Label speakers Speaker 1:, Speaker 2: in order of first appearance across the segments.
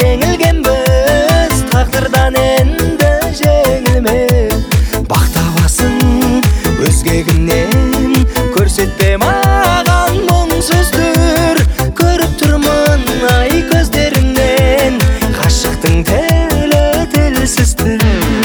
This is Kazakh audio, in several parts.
Speaker 1: жеңілгенбіз, тағдырдан енді жеңілме. Бақтабасын өзгегінен көрсетпе маған мұңсыздыр. Көріп тұрмын ай көздеріңнен, ғашықтың тілі тілсіздір.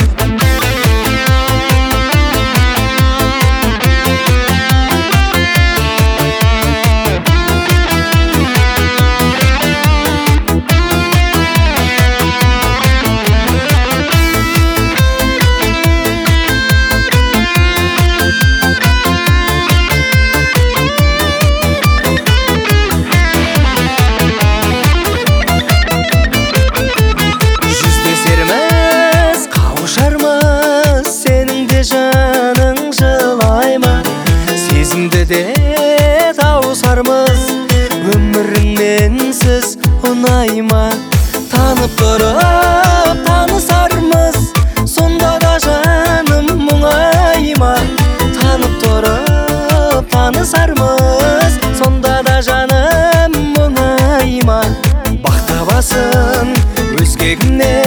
Speaker 1: Де тауысармыз, өміріңнен сіз ұнайма. Танып тұрып танысармыз, сонда да жаным мұңайма. Танып тұрып танысармыз, сонда да жаным мұңайма. Бақтабасын өзгегінен